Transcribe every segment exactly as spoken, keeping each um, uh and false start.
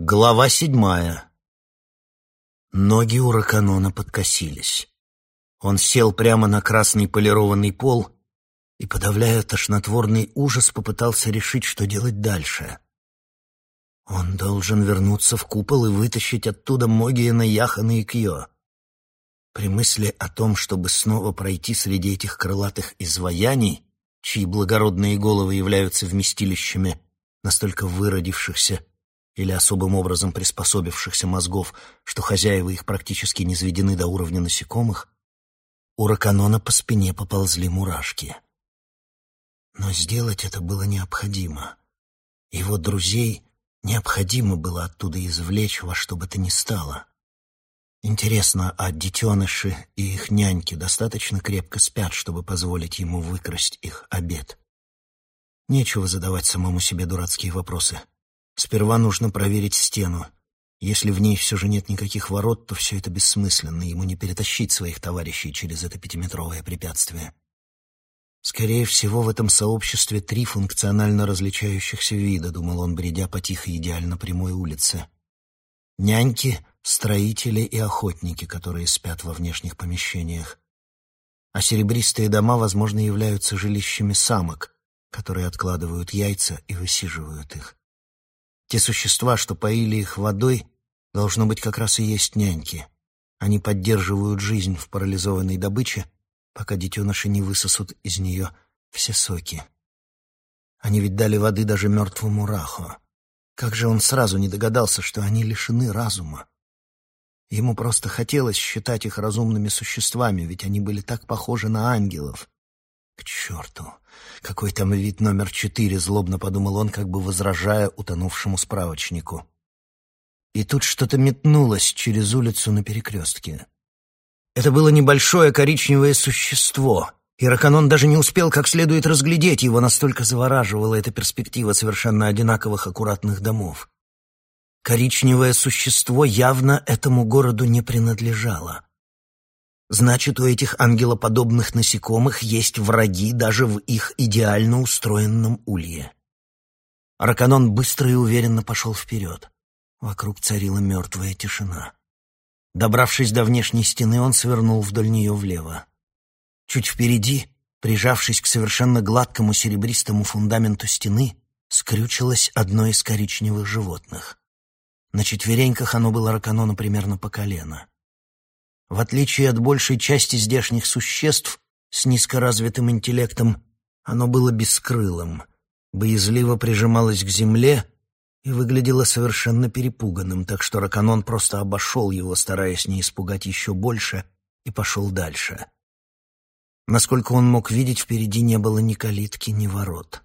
Глава седьмая. Ноги у Раканона подкосились. Он сел прямо на красный полированный пол и, подавляя тошнотворный ужас, попытался решить, что делать дальше. Он должен вернуться в купол и вытащить оттуда Могиена, Яхана и Кьё. При мысли о том, чтобы снова пройти среди этих крылатых изваяний, чьи благородные головы являются вместилищами настолько выродившихся или особым образом приспособившихся мозгов, что хозяева их практически низведены до уровня насекомых, у Раканона по спине поползли мурашки. Но сделать это было необходимо. Его друзей необходимо было оттуда извлечь во что бы то ни стало. Интересно, а детеныши и их няньки достаточно крепко спят, чтобы позволить ему выкрасть их обед? Нечего задавать самому себе дурацкие вопросы. Сперва нужно проверить стену. Если в ней все же нет никаких ворот, то все это бессмысленно, ему не перетащить своих товарищей через это пятиметровое препятствие. Скорее всего, в этом сообществе три функционально различающихся вида, думал он, бредя по тихой идеально прямой улице. Няньки, строители и охотники, которые спят во внешних помещениях. А серебристые дома, возможно, являются жилищами самок, которые откладывают яйца и высиживают их. Те существа, что поили их водой, должно быть, как раз и есть няньки. Они поддерживают жизнь в парализованной добыче, пока детеныши не высосут из нее все соки. Они ведь дали воды даже мертвому Рахо. Как же он сразу не догадался, что они лишены разума? Ему просто хотелось считать их разумными существами, ведь они были так похожи на ангелов. К черту! Какой там вид номер четыре, злобно подумал он, как бы возражая утонувшему справочнику. И тут что-то метнулось через улицу на перекрестке. Это было небольшое коричневое существо, и Раканон даже не успел как следует разглядеть его, настолько завораживала эта перспектива совершенно одинаковых аккуратных домов. Коричневое существо явно этому городу не принадлежало. Значит, у этих ангелоподобных насекомых есть враги даже в их идеально устроенном улье. Раканон быстро и уверенно пошел вперед. Вокруг царила мертвая тишина. Добравшись до внешней стены, он свернул вдоль нее влево. Чуть впереди, прижавшись к совершенно гладкому серебристому фундаменту стены, скрючилось одно из коричневых животных. На четвереньках оно было Раканону примерно по колено. В отличие от большей части здешних существ с низкоразвитым интеллектом, оно было бескрылым, боязливо прижималось к земле и выглядело совершенно перепуганным, так что Раканон просто обошел его, стараясь не испугать еще больше, и пошел дальше. Насколько он мог видеть, впереди не было ни калитки, ни ворот.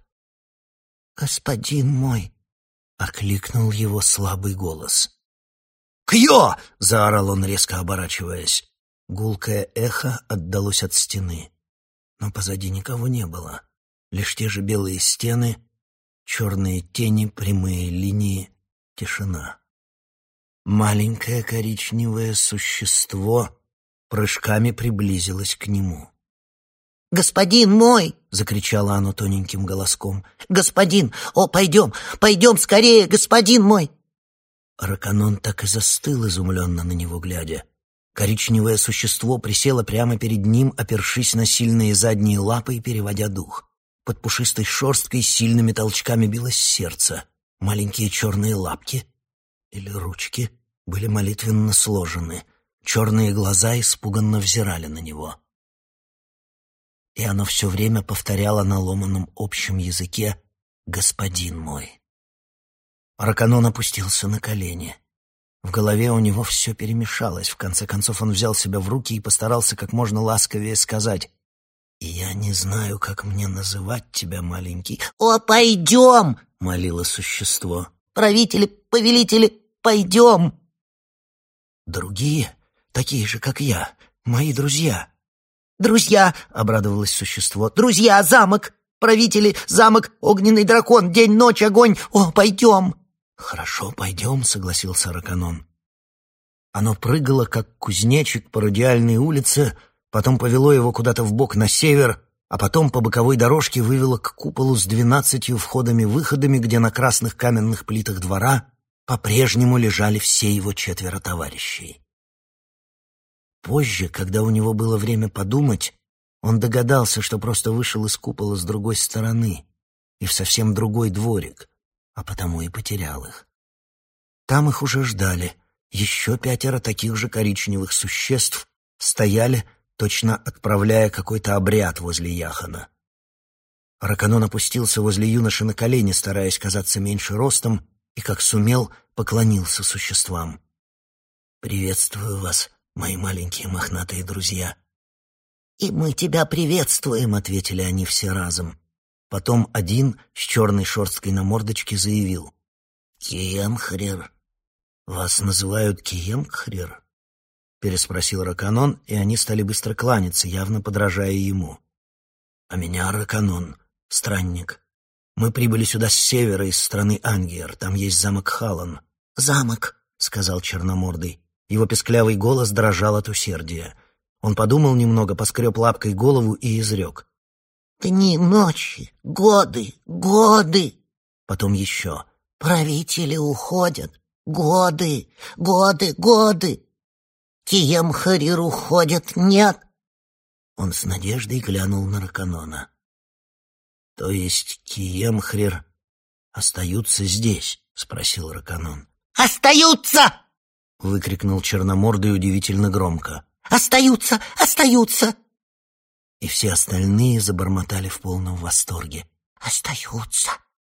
«Господин мой!» — окликнул его слабый голос. «Кьё!» — заорал он, резко оборачиваясь. Гулкое эхо отдалось от стены. Но позади никого не было. Лишь те же белые стены, черные тени, прямые линии, тишина. Маленькое коричневое существо прыжками приблизилось к нему. «Господин мой!» — закричало оно тоненьким голоском. «Господин! О, пойдем! Пойдем скорее, господин мой!» Раканон так и застыл, изумленно на него глядя. Коричневое существо присело прямо перед ним, опершись на сильные задние лапы и переводя дух. Под пушистой шерсткой сильными толчками билось сердце. Маленькие черные лапки или ручки были молитвенно сложены. Черные глаза испуганно взирали на него. И оно все время повторяло на ломаном общем языке «господин мой». Раканон опустился на колени. В голове у него все перемешалось. В конце концов он взял себя в руки и постарался как можно ласковее сказать: «Я не знаю, как мне называть тебя, маленький». «О, пойдем!» — молило существо. «Правители, повелители, пойдем!» «Другие, такие же, как я, мои друзья». «Друзья!» — обрадовалось существо. «Друзья, замок! Правители, замок, огненный дракон, день, ночь, огонь! О, пойдем!» «Хорошо, пойдем», — согласился Раканон. Оно прыгало, как кузнечик, по радиальной улице, потом повело его куда-то вбок на север, а потом по боковой дорожке вывело к куполу с двенадцатью входами-выходами, где на красных каменных плитах двора по-прежнему лежали все его четверо товарищей. Позже, когда у него было время подумать, он догадался, что просто вышел из купола с другой стороны и в совсем другой дворик, а потому и потерял их. Там их уже ждали. Еще пятеро таких же коричневых существ стояли, точно отправляя какой-то обряд возле Яхона. Раканон опустился возле юноши на колени, стараясь казаться меньше ростом, и, как сумел, поклонился существам. «Приветствую вас, мои маленькие мохнатые друзья». «И мы тебя приветствуем», — ответили они все разом. Потом один с черной шерсткой на мордочке заявил: «Киемхрир». «Вас называют Киемхрир?» — переспросил Раканон, и они стали быстро кланяться, явно подражая ему. «А меня Раканон, странник. Мы прибыли сюда с севера, из страны Ангиер. Там есть замок Халан». «Замок», — сказал Черномордый. Его песклявый голос дрожал от усердия. Он подумал немного, поскреб лапкой голову и изрек: «Дни, ночи, годы, годы». Потом еще: «Правители уходят. Годы, годы, годы. Киемхрир уходит, нет». Он с надеждой глянул на Раканона. «То есть Киемхрир остаются здесь?» — спросил Раканон. «Остаются!» — выкрикнул Черномордый удивительно громко. «Остаются! Остаются!» И все остальные забормотали в полном восторге. «Остаются!»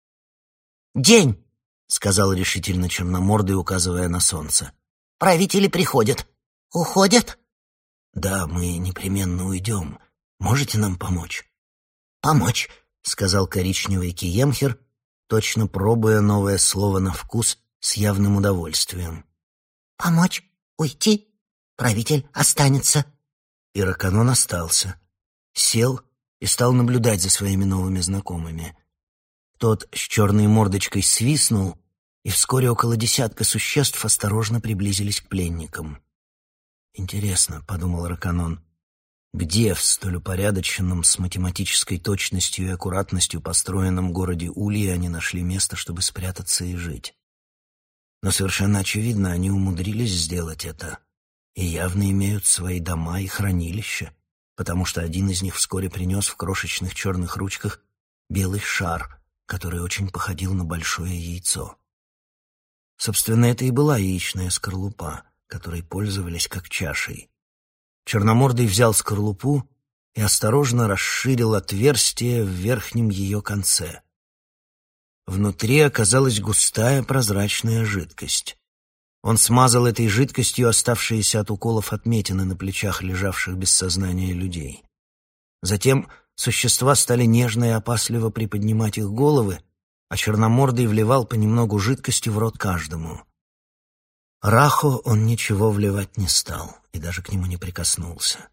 «День!» — сказал решительно Черномордый, указывая на солнце. «Правители приходят. Уходят?» «Да, мы непременно уйдем. Можете нам помочь?» «Помочь!» — сказал коричневый Киемхер, точно пробуя новое слово на вкус с явным удовольствием. «Помочь? Уйти? Правитель останется». И Раканон остался. Сел и стал наблюдать за своими новыми знакомыми. Тот с черной мордочкой свистнул, и вскоре около десятка существ осторожно приблизились к пленникам. «Интересно», — подумал Раканон, — «где в столь упорядоченном с математической точностью и аккуратностью построенном городе Ульи они нашли место, чтобы спрятаться и жить?» Но совершенно очевидно, они умудрились сделать это и явно имеют свои дома и хранилища, потому что один из них вскоре принес в крошечных черных ручках белый шар, который очень походил на большое яйцо. Собственно, это и была яичная скорлупа, которой пользовались как чашей. Черномордый взял скорлупу и осторожно расширил отверстие в верхнем ее конце. Внутри оказалась густая прозрачная жидкость. Он смазал этой жидкостью оставшиеся от уколов отметины на плечах лежавших без сознания людей. Затем существа стали нежно и опасливо приподнимать их головы, а Черномордый вливал понемногу жидкости в рот каждому. Рахо он ничего вливать не стал и даже к нему не прикоснулся.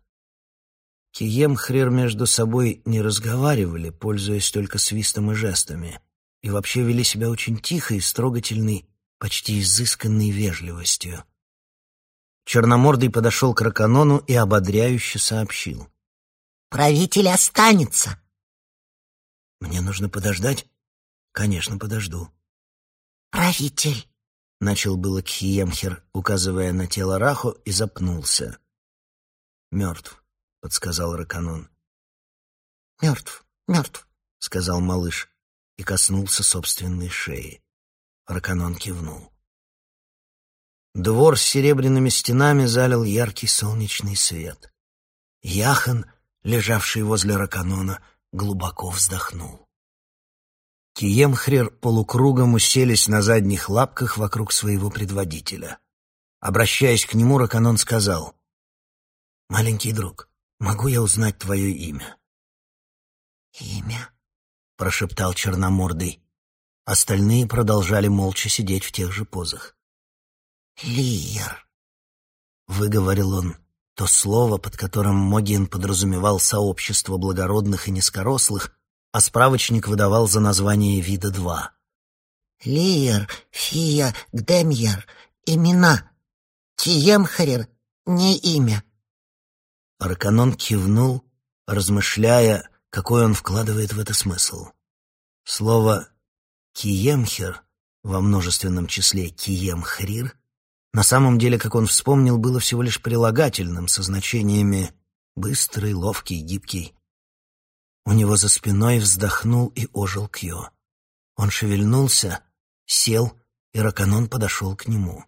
Киемхрир между собой не разговаривали, пользуясь только свистом и жестами, и вообще вели себя очень тихо и с трогательной, почти изысканной вежливостью. Черномордый подошел к Раканону и ободряюще сообщил: «Правитель останется». «Мне нужно подождать?» «Конечно, подожду». «Правитель», — начал было Киемхер, указывая на тело Рахо, и запнулся. «Мертв», — подсказал Раканон. «Мертв, мертв», — сказал малыш и коснулся собственной шеи. Раканон кивнул. Двор с серебряными стенами залил яркий солнечный свет. Яхон, лежавший возле Раканона, глубоко вздохнул. Киемхрир полукругом уселись на задних лапках вокруг своего предводителя. Обращаясь к нему, Раканон сказал: «Маленький друг, могу я узнать твое имя?» «Имя?» — прошептал Черномордый. Остальные продолжали молча сидеть в тех же позах. «Лиер», — выговорил он то слово, под которым Могин подразумевал сообщество благородных и низкорослых, а справочник выдавал за название вида два. «Лиер, Фия, Гдемьер. Имена. Киемхрир — не имя». Раканон кивнул, размышляя, какой он вкладывает в это смысл. Слово «Киемхер» во множественном числе Кием-Хрир, на самом деле, как он вспомнил, было всего лишь прилагательным со значениями «быстрый», «ловкий», «гибкий». У него за спиной вздохнул и ожил Кьо. Он шевельнулся, сел, и Раканон подошел к нему.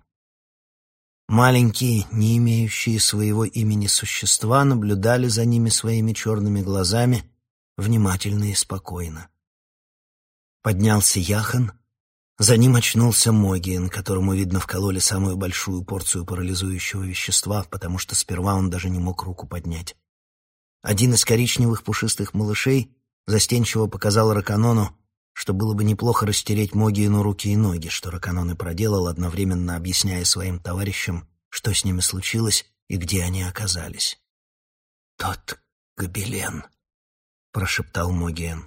Маленькие, не имеющие своего имени существа, наблюдали за ними своими черными глазами, внимательно и спокойно. Поднялся Яхан, за ним очнулся Могиен, которому, видно, вкололи самую большую порцию парализующего вещества, потому что сперва он даже не мог руку поднять. Один из коричневых пушистых малышей застенчиво показал Раканону, что было бы неплохо растереть Могиену руки и ноги, что Раканон и проделал, одновременно объясняя своим товарищам, что с ними случилось и где они оказались. «Тот гобелен», — прошептал Могиен.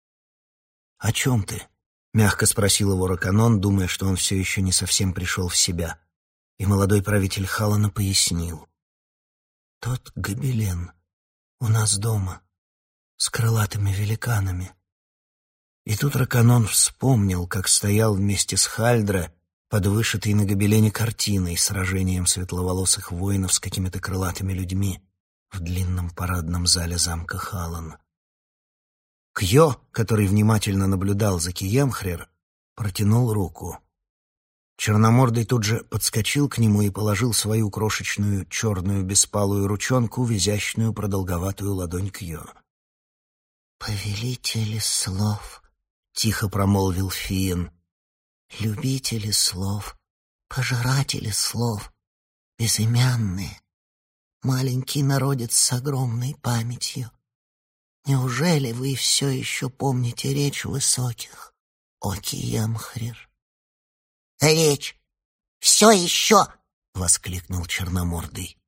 «О чем ты?» — мягко спросил его Раканон, думая, что он все еще не совсем пришел в себя. И молодой правитель Халана пояснил. «Тот гобелен у нас дома, с крылатыми великанами». И тут Раканон вспомнил, как стоял вместе с Хальдра под вышитой на гобелене картиной сражением светловолосых воинов с какими-то крылатыми людьми в длинном парадном зале замка Халан. Кьо, который внимательно наблюдал за Кием-Хрир, протянул руку. Черномордый тут же подскочил к нему и положил свою крошечную черную беспалую ручонку в изящную продолговатую ладонь Кьо. «Повелители слов», — тихо промолвил Фиен, — «любители слов, пожиратели слов, безымянные, маленький народец с огромной памятью. Неужели вы все еще помните речь высоких, о Кием-Хрир?» «Речь! Все еще!» — воскликнул Черномордый.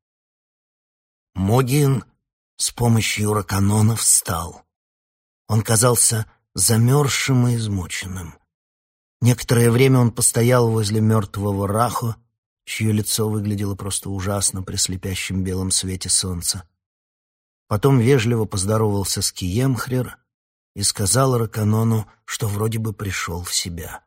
Могиен с помощью Раканона встал. Он казался замерзшим и измученным. Некоторое время он постоял возле мертвого Рахо, чье лицо выглядело просто ужасно при слепящем белом свете солнца. Потом вежливо поздоровался с Кием-Хрир и сказал Раканону, что вроде бы пришел в себя.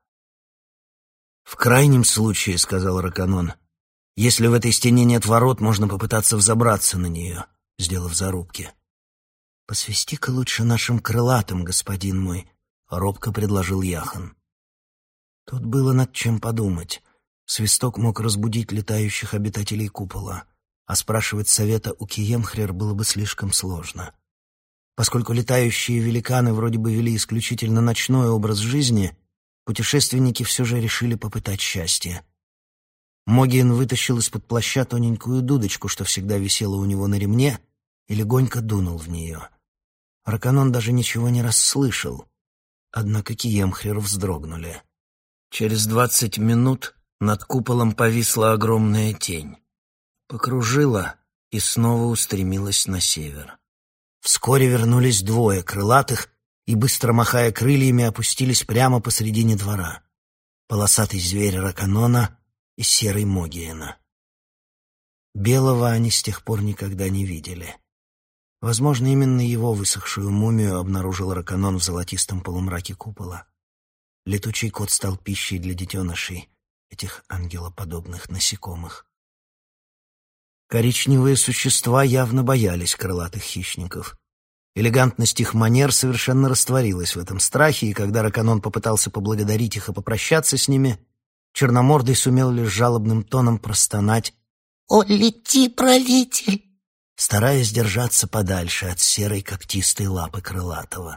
«В крайнем случае, — сказал Раканон, — если в этой стене нет ворот, можно попытаться взобраться на нее, сделав зарубки». «Посвисти-ка лучше нашим крылатым, господин мой», — робко предложил Яхан. Тут было над чем подумать. Свисток мог разбудить летающих обитателей купола, а спрашивать совета у Кием-Хрир было бы слишком сложно. Поскольку летающие великаны вроде бы вели исключительно ночной образ жизни, путешественники все же решили попытать счастье. Могиен вытащил из-под плаща тоненькую дудочку, что всегда висела у него на ремне, и легонько дунул в нее. Раканон даже ничего не расслышал, однако Кием-Хрир вздрогнули. Через двадцать минут над куполом повисла огромная тень. Покружила и снова устремилась на север. Вскоре вернулись двое крылатых и, быстро махая крыльями, опустились прямо посредине двора. Полосатый зверь Раканона и серый Могиена. Белого они с тех пор никогда не видели. Возможно, именно его высохшую мумию обнаружил Раканон в золотистом полумраке купола. Летучий кот стал пищей для детенышей, этих ангелоподобных насекомых. Коричневые существа явно боялись крылатых хищников. Элегантность их манер совершенно растворилась в этом страхе, и когда Раканон попытался поблагодарить их и попрощаться с ними, Черномордый сумел лишь жалобным тоном простонать «О, лети, правитель!», стараясь держаться подальше от серой когтистой лапы крылатого.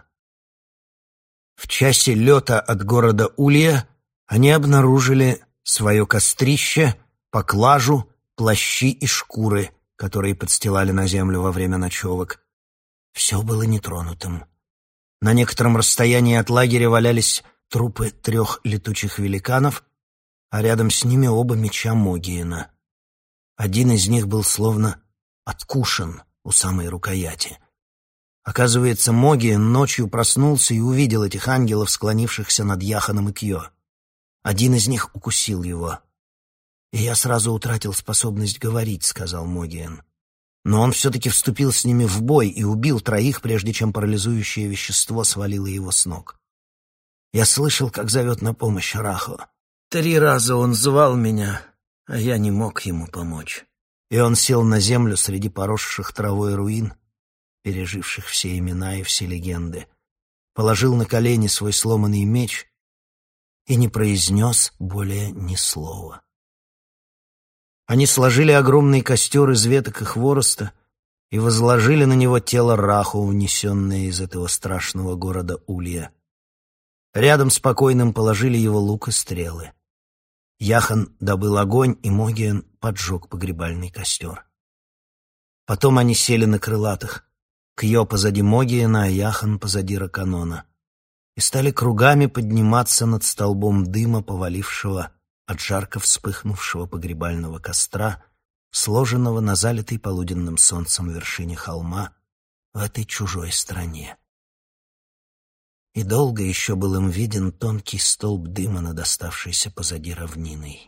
В часе лета от города Улья они обнаружили свое кострище, поклажу, плащи и шкуры, которые подстилали на землю во время ночевок. Все было нетронутым. На некотором расстоянии от лагеря валялись трупы трех летучих великанов, а рядом с ними оба меча Могиена. Один из них был словно откушен у самой рукояти. Оказывается, Могиен ночью проснулся и увидел этих ангелов, склонившихся над Яханом и Кьо. Один из них укусил его. «И я сразу утратил способность говорить», — сказал Могиен. Но он все-таки вступил с ними в бой и убил троих, прежде чем парализующее вещество свалило его с ног. Я слышал, как зовет на помощь Рахо. Три раза он звал меня, а я не мог ему помочь. И он сел на землю среди поросших травой руин, переживших все имена и все легенды, положил на колени свой сломанный меч и не произнес более ни слова. Они сложили огромный костер из веток и хвороста и возложили на него тело Раху, унесенное из этого страшного города Улья. Рядом с покойным положили его лук и стрелы. Яхан добыл огонь, и Могиен поджег погребальный костер. Потом они сели на крылатых, Кьё позади Могиена, а Яхан позади Раканона, и стали кругами подниматься над столбом дыма, повалившего от жарко вспыхнувшего погребального костра, сложенного на залитой полуденным солнцем вершине холма в этой чужой стране. И долго еще был им виден тонкий столб дыма над оставшейся позади равниной.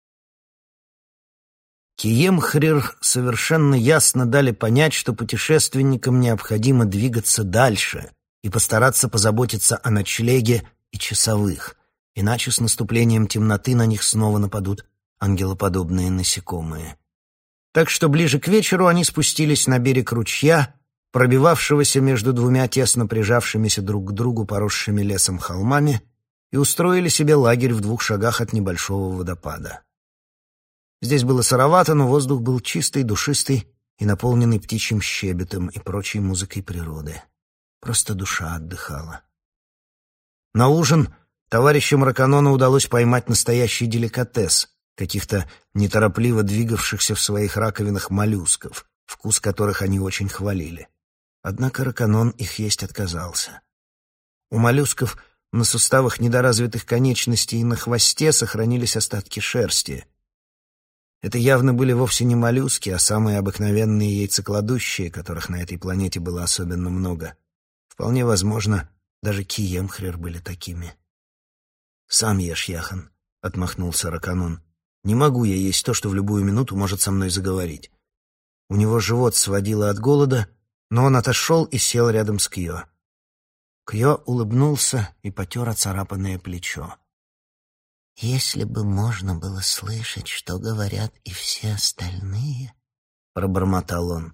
Киемхрир совершенно ясно дали понять, что путешественникам необходимо двигаться дальше и постараться позаботиться о ночлеге и часовых, иначе с наступлением темноты на них снова нападут ангелоподобные насекомые. Так что ближе к вечеру они спустились на берег ручья, пробивавшегося между двумя тесно прижавшимися друг к другу поросшими лесом холмами, и устроили себе лагерь в двух шагах от небольшого водопада. Здесь было сыровато, но воздух был чистый, душистый и наполненный птичьим щебетом и прочей музыкой природы. Просто душа отдыхала. На ужин товарищам Раканона удалось поймать настоящий деликатес — каких-то неторопливо двигавшихся в своих раковинах моллюсков, вкус которых они очень хвалили. Однако Раканон их есть отказался. У моллюсков на суставах недоразвитых конечностей и на хвосте сохранились остатки шерсти. Это явно были вовсе не моллюски, а самые обыкновенные яйцекладущие, которых на этой планете было особенно много. Вполне возможно, даже Киемхрир были такими. «Сам ешь, Яхан», — отмахнулся Раканон. «Не могу я есть то, что в любую минуту может со мной заговорить». У него живот сводило от голода, но он отошел и сел рядом с Кьё. Кьё улыбнулся и потер оцарапанное плечо. «Если бы можно было слышать, что говорят и все остальные», — пробормотал он.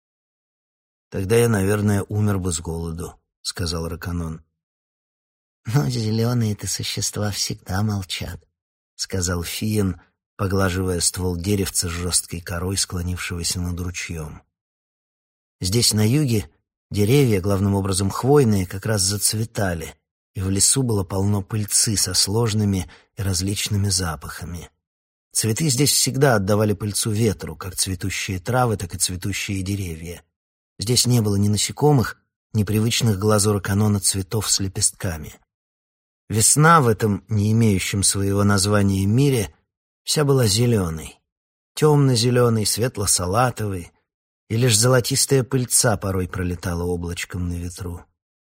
«Тогда я, наверное, умер бы с голоду», — сказал Раканон. «Но зеленые-то существа всегда молчат», — сказал Фиен, поглаживая ствол деревца с жесткой корой, склонившегося над ручьем. Здесь, на юге, деревья, главным образом хвойные, как раз зацветали, и в лесу было полно пыльцы со сложными и различными запахами. Цветы здесь всегда отдавали пыльцу ветру, как цветущие травы, так и цветущие деревья. Здесь не было ни насекомых, ни привычных глазу Раканона цветов с лепестками. Весна в этом, не имеющем своего названия мире, вся была зеленой. Темно-зеленой, светло-салатовой, и лишь золотистая пыльца порой пролетала облачком на ветру.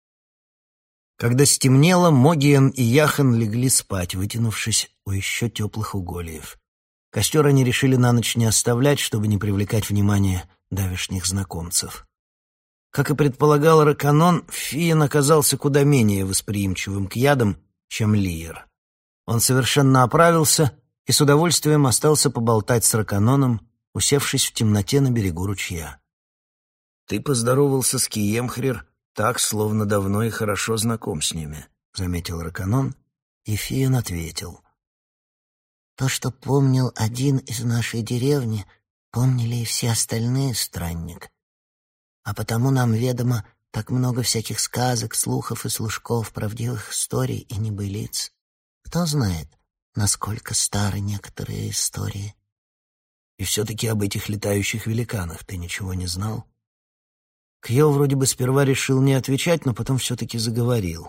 Когда стемнело, Могиен и Яхан легли спать, вытянувшись у еще теплых угольев. Костер они решили на ночь не оставлять, чтобы не привлекать внимание давешних знакомцев. Как и предполагал Раканон, Фиен оказался куда менее восприимчивым к ядам, чем Лиер. Он совершенно оправился и с удовольствием остался поболтать с Раканоном, усевшись в темноте на берегу ручья. «Ты поздоровался с Киемхрир так, словно давно и хорошо знаком с ними», — заметил Раканон, и Фиен ответил. «То, что помнил один из нашей деревни, помнили и все остальные, странник. А потому нам ведомо так много всяких сказок, слухов и слушков, правдивых историй и небылиц. Кто знает, насколько стары некоторые истории». «И все-таки об этих летающих великанах ты ничего не знал?» Кьё вроде бы сперва решил не отвечать, но потом все-таки заговорил.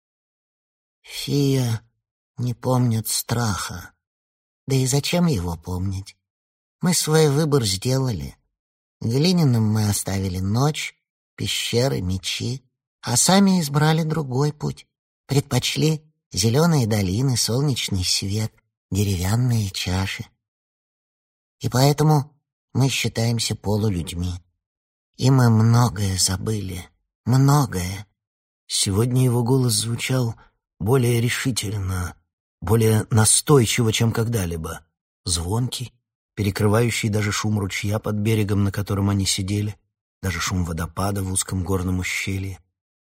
«Фия не помнят страха. Да и зачем его помнить? Мы свой выбор сделали. Глиняным мы оставили ночь, пещеры, мечи, а сами избрали другой путь. Предпочли зеленые долины, солнечный свет, деревянные чаши. И поэтому мы считаемся полулюдьми. И мы многое забыли, многое». Сегодня его голос звучал более решительно, более настойчиво, чем когда-либо, звонкий, перекрывающий даже шум ручья под берегом, на котором они сидели, даже шум водопада в узком горном ущелье.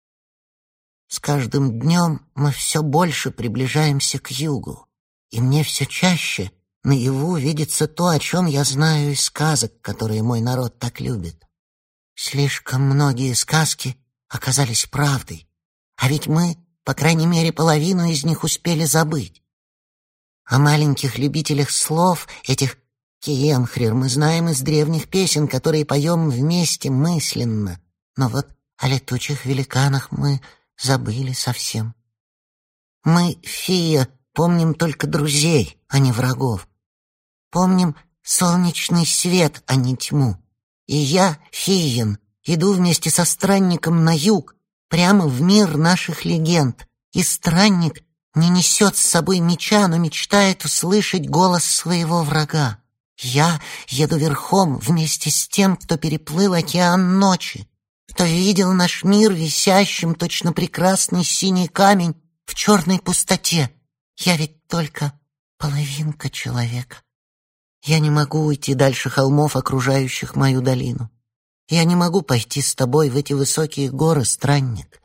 «С каждым днем мы все больше приближаемся к югу, и мне все чаще наяву видится то, о чем я знаю из сказок, которые мой народ так любит. Слишком многие сказки оказались правдой, а ведь мы, по крайней мере, половину из них успели забыть. О маленьких любителях слов, этих киемхрир, мы знаем из древних песен, которые поем вместе мысленно, но вот о летучих великанах мы забыли совсем. Мы, Фия, помним только друзей, а не врагов. Помним солнечный свет, а не тьму. И я, Фиен, иду вместе со странником на юг, прямо в мир наших легенд. И странник не несет с собой меча, но мечтает услышать голос своего врага. Я еду верхом вместе с тем, кто переплыл океан ночи, кто видел наш мир висящим, точно прекрасный синий камень в черной пустоте. Я ведь только половинка человека. Я не могу уйти дальше холмов, окружающих мою долину. Я не могу пойти с тобой в эти высокие горы, странник».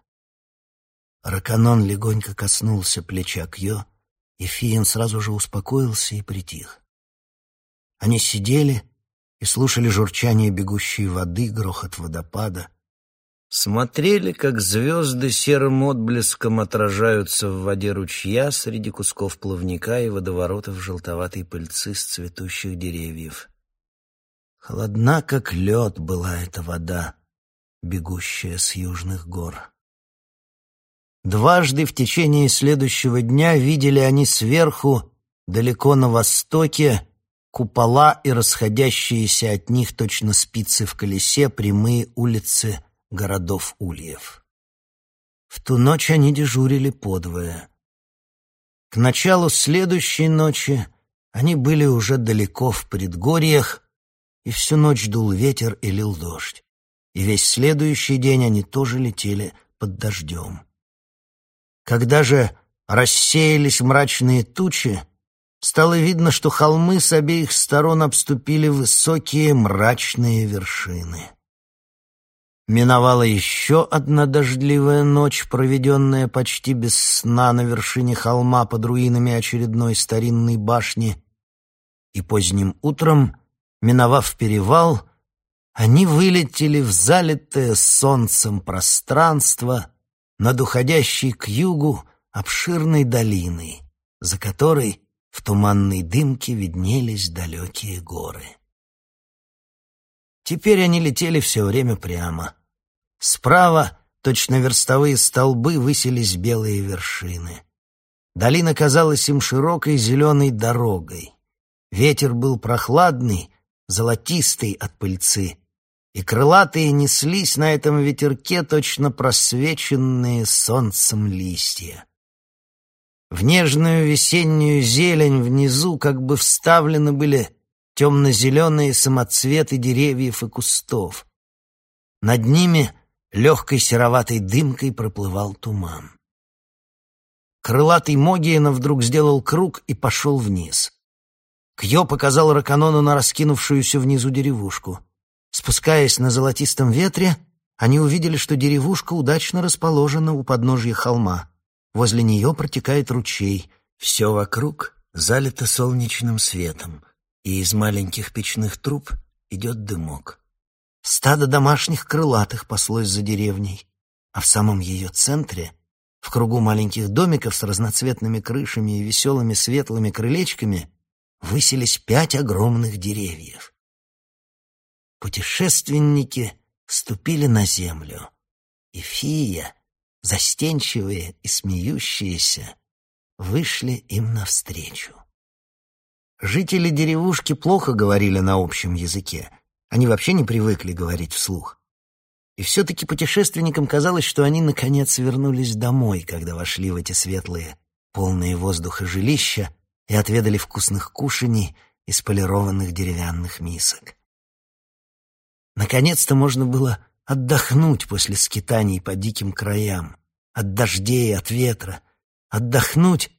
Раканон легонько коснулся плеча Кьё, и Фиен сразу же успокоился и притих. Они сидели и слушали журчание бегущей воды, грохот водопада, смотрели, как звезды серым отблеском отражаются в воде ручья среди кусков плавника и водоворотов желтоватой пыльцы с цветущих деревьев. Холодна, как лед, была эта вода, бегущая с южных гор. Дважды в течение следующего дня видели они сверху, далеко на востоке, купола и расходящиеся от них точно спицы в колесе прямые улицы городов ульев. В ту ночь они дежурили подвое. К началу следующей ночи они были уже далеко в предгорьях, и всю ночь дул ветер и лил дождь. И весь следующий день они тоже летели под дождем. Когда же рассеялись мрачные тучи, стало видно, что холмы с обеих сторон обступили высокие мрачные вершины. Миновала еще одна дождливая ночь, проведенная почти без сна на вершине холма под руинами очередной старинной башни, и поздним утром, миновав перевал, они вылетели в залитое солнцем пространство над уходящей к югу обширной долиной, за которой в туманной дымке виднелись далекие горы. Теперь они летели все время прямо. Справа, точно верстовые столбы, высились белые вершины. Долина казалась им широкой зеленой дорогой. Ветер был прохладный, золотистый от пыльцы, и крылатые неслись на этом ветерке точно просвеченные солнцем листья. В нежную весеннюю зелень внизу как бы вставлены были темно-зеленые самоцветы деревьев и кустов. Над ними легкой сероватой дымкой проплывал туман. Крылатый Могиена вдруг сделал круг и пошел вниз. Кьё показал Раканону на раскинувшуюся внизу деревушку. Спускаясь на золотистом ветре, они увидели, что деревушка удачно расположена у подножья холма. Возле нее протекает ручей, все вокруг залито солнечным светом, и из маленьких печных труб идет дымок. Стадо домашних крылатых паслось за деревней, а в самом ее центре, в кругу маленьких домиков с разноцветными крышами и веселыми светлыми крылечками, высились пять огромных деревьев. Путешественники ступили на землю, и Фия, застенчивые и смеющиеся, вышли им навстречу. Жители деревушки плохо говорили на общем языке, они вообще не привыкли говорить вслух. И все-таки путешественникам казалось, что они наконец вернулись домой, когда вошли в эти светлые, полные воздуха жилища и отведали вкусных кушаний из полированных деревянных мисок. Наконец-то можно было отдохнуть после скитаний по диким краям, от дождей, от ветра, отдохнуть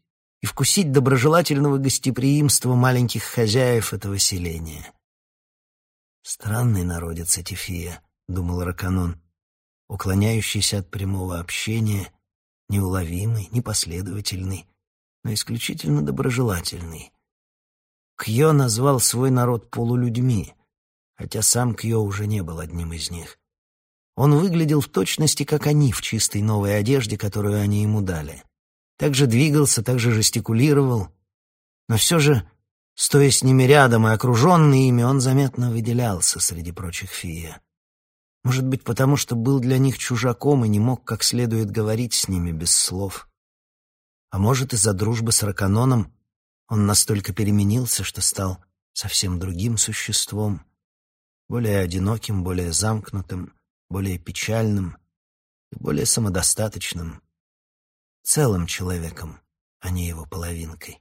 и вкусить доброжелательного гостеприимства маленьких хозяев этого селения. «Странный народец эти фия», — думал Раканон, уклоняющийся от прямого общения, неуловимый, непоследовательный, но исключительно доброжелательный. Кьё назвал свой народ полулюдьми, хотя сам Кьё уже не был одним из них. Он выглядел в точности, как они, в чистой новой одежде, которую они ему дали. Так же двигался, так же жестикулировал, но все же, стоя с ними рядом и окруженный ими, он заметно выделялся среди прочих фия. Может быть, потому что был для них чужаком и не мог как следует говорить с ними без слов. А может, из-за дружбы с Раканоном он настолько переменился, что стал совсем другим существом, более одиноким, более замкнутым, более печальным и более самодостаточным, целым человеком, а не его половинкой.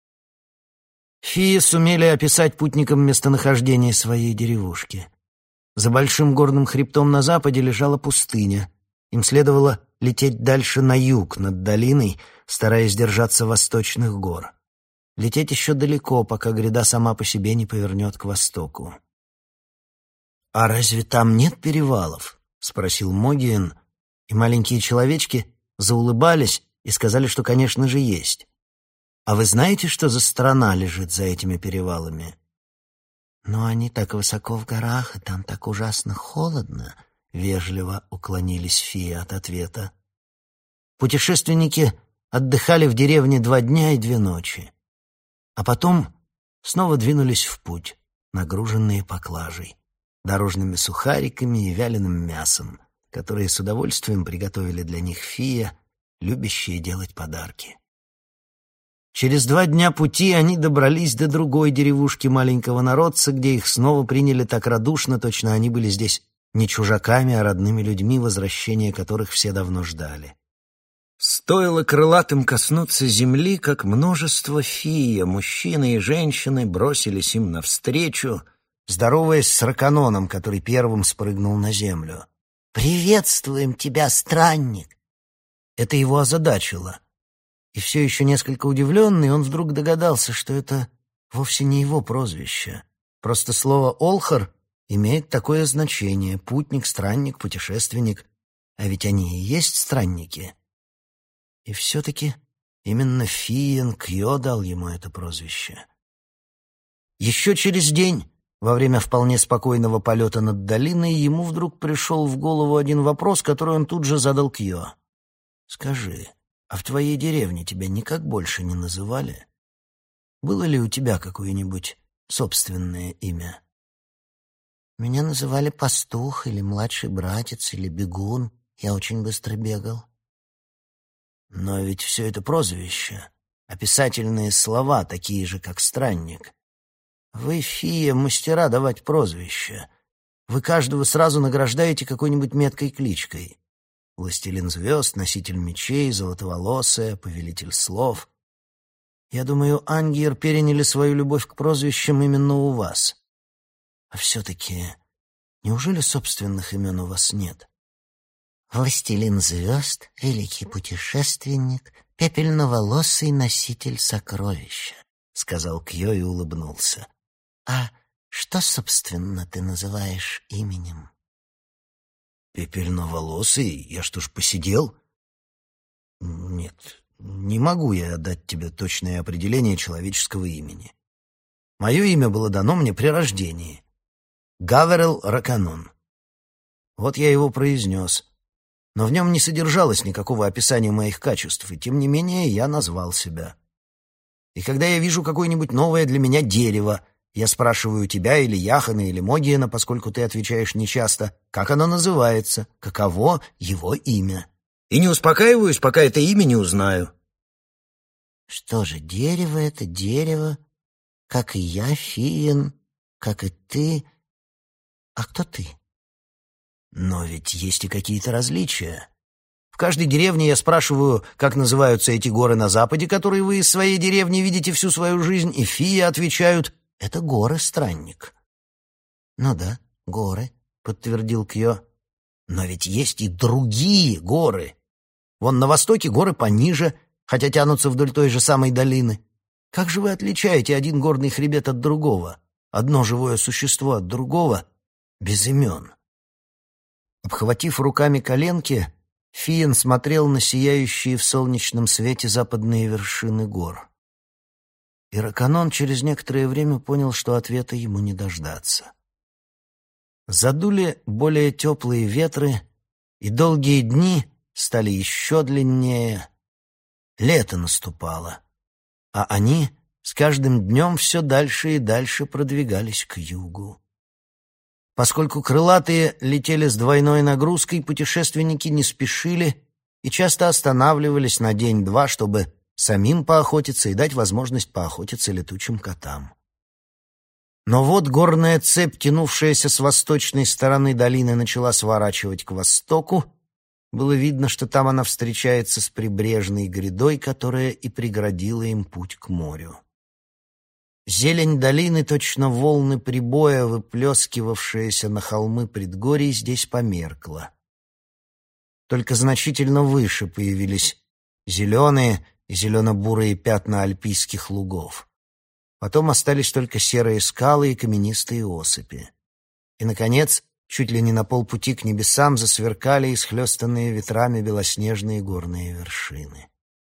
Фии сумели описать путникам местонахождение своей деревушки. За большим горным хребтом на западе лежала пустыня. Им следовало лететь дальше на юг, над долиной, стараясь держаться восточных гор. Лететь еще далеко, пока гряда сама по себе не повернет к востоку. «А разве там нет перевалов?» — спросил Могиен, и маленькие человечки заулыбались и сказали, что, конечно же, есть. «А вы знаете, что за страна лежит за этими перевалами?» «Но они так высоко в горах, и там так ужасно холодно», — вежливо уклонились фии от ответа. Путешественники отдыхали в деревне два дня и две ночи, а потом снова двинулись в путь, нагруженные поклажей, дорожными сухариками и вяленым мясом, которые с удовольствием приготовили для них фия, любящие делать подарки. Через два дня пути они добрались до другой деревушки маленького народца, где их снова приняли так радушно, точно они были здесь не чужаками, а родными людьми, возвращения которых все давно ждали. Стоило крылатым коснуться земли, как множество фия, мужчины и женщины, бросились им навстречу, здороваясь с Раканоном, который первым спрыгнул на землю. «Приветствуем тебя, странник!» Это его озадачило. И все еще несколько удивленный, он вдруг догадался, что это вовсе не его прозвище. Просто слово «олхар» имеет такое значение — путник, странник, путешественник. А ведь они и есть странники. И все-таки именно Фиен Кьё дал ему это прозвище. Еще через день, во время вполне спокойного полета над долиной, ему вдруг пришел в голову один вопрос, который он тут же задал Кьё. «Скажи, а в твоей деревне тебя никак больше не называли? Было ли у тебя какое-нибудь собственное имя?» «Меня называли пастух или младший братец или бегун. Я очень быстро бегал». «Но ведь все это прозвища, описательные слова, такие же, как странник. Вы, фия, мастера давать прозвища. Вы каждого сразу награждаете какой-нибудь меткой кличкой. Властелин звезд, носитель мечей, золотоволосая, повелитель слов. Я думаю, ангиер переняли свою любовь к прозвищам именно у вас. А все-таки, неужели собственных имен у вас нет?» «Властелин звезд, великий путешественник, пепельноволосый носитель сокровища», — сказал Кьё и улыбнулся. «А что, собственно, ты называешь именем?» «Пепельноволосый? Я что ж, посидел?» «Нет, не могу я дать тебе точное определение человеческого имени. Мое имя было дано мне при рождении. Гаверел Раканон. Вот я его произнес, но в нем не содержалось никакого описания моих качеств, и тем не менее я назвал себя. И когда я вижу какое-нибудь новое для меня дерево, я спрашиваю тебя или Яхана, или Могиена, поскольку ты отвечаешь нечасто, как оно называется, каково его имя. И не успокаиваюсь, пока это имя не узнаю». «Что же, дерево — это дерево, как и я, Фиен, как и ты. А кто ты?» «Но ведь есть и какие-то различия. В каждой деревне я спрашиваю, как называются эти горы на западе, которые вы из своей деревни видите всю свою жизнь, и фии отвечают: это горы, странник». «Ну да, горы», — подтвердил Кьё. «Но ведь есть и другие горы. Вон на востоке горы пониже, хотя тянутся вдоль той же самой долины. Как же вы отличаете один горный хребет от другого, одно живое существо от другого, без имен?» Обхватив руками коленки, Фиен смотрел на сияющие в солнечном свете западные вершины гор. И Раканон через некоторое время понял, что ответа ему не дождаться. Задули более теплые ветры, и долгие дни стали еще длиннее. Лето наступало, а они с каждым днем все дальше и дальше продвигались к югу. Поскольку крылатые летели с двойной нагрузкой, путешественники не спешили и часто останавливались на день-два, чтобы самим поохотиться и дать возможность поохотиться летучим котам. Но вот горная цепь, тянувшаяся с восточной стороны долины, начала сворачивать к востоку. Было видно, что там она встречается с прибрежной грядой, которая и преградила им путь к морю. Зелень долины, точно волны прибоя, выплескивавшиеся на холмы предгорий, здесь померкла. Только значительно выше появились зеленые и зелено-бурые пятна альпийских лугов. Потом остались только серые скалы и каменистые осыпи. И, наконец, чуть ли не на полпути к небесам засверкали исхлестанные ветрами белоснежные горные вершины.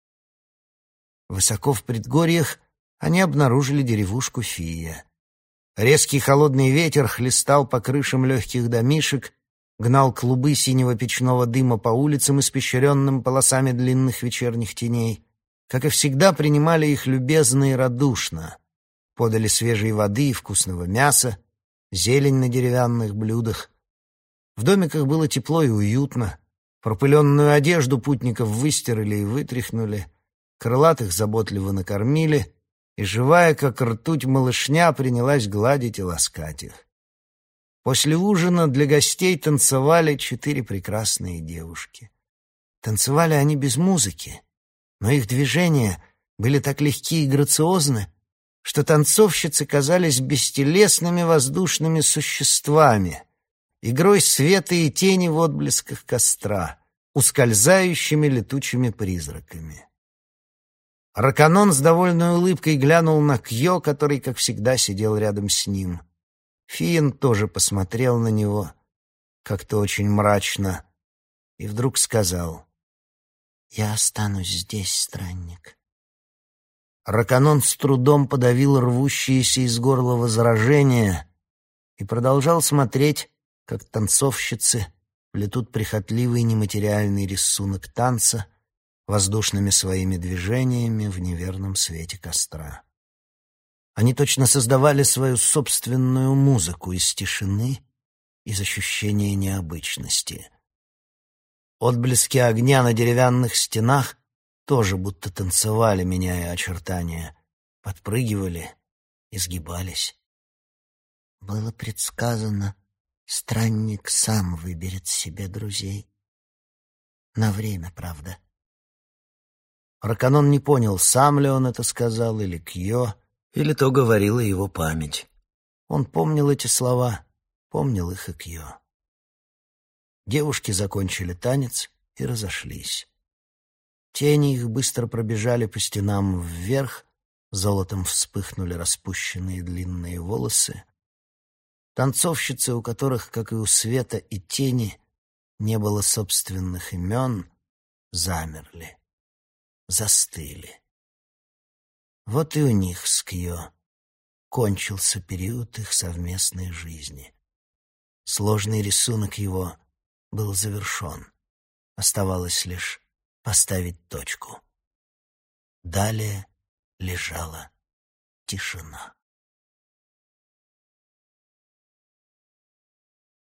Высоко в предгорьях они обнаружили деревушку Фия. Резкий холодный ветер хлестал по крышам легких домишек, гнал клубы синего печного дыма по улицам, испещренным полосами длинных вечерних теней. Как и всегда, принимали их любезно и радушно. Подали свежей воды и вкусного мяса, зелень на деревянных блюдах. В домиках было тепло и уютно. Пропыленную одежду путников выстирали и вытряхнули, крылатых заботливо накормили, и живая, как ртуть, малышня принялась гладить и ласкать их. После ужина для гостей танцевали четыре прекрасные девушки. Танцевали они без музыки, но их движения были так легки и грациозны, что танцовщицы казались бестелесными воздушными существами, игрой света и тени в отблесках костра, ускользающими летучими призраками. Раканон с довольной улыбкой глянул на Кьё, который, как всегда, сидел рядом с ним. Фиен тоже посмотрел на него, как-то очень мрачно, и вдруг сказал: «Я останусь здесь, странник». Раканон с трудом подавил рвущееся из горла возражение и продолжал смотреть, как танцовщицы плетут прихотливый нематериальный рисунок танца воздушными своими движениями в неверном свете костра. Они точно создавали свою собственную музыку из тишины, из ощущения необычности. Отблески огня на деревянных стенах тоже будто танцевали, меняя очертания, подпрыгивали, изгибались. Было предсказано, странник сам выберет себе друзей. На время, правда. Раканон не понял, сам ли он это сказал, или Кьё, или то говорила его память. Он помнил эти слова, помнил их и Кьё. Девушки закончили танец и разошлись. Тени их быстро пробежали по стенам вверх, золотом вспыхнули распущенные длинные волосы. Танцовщицы, у которых, как и у света и тени, не было собственных имен, замерли, застыли. Вот и у них с Кьё кончился период их совместной жизни. Сложный рисунок его был завершен. Оставалось лишь поставить точку. Далее лежала тишина.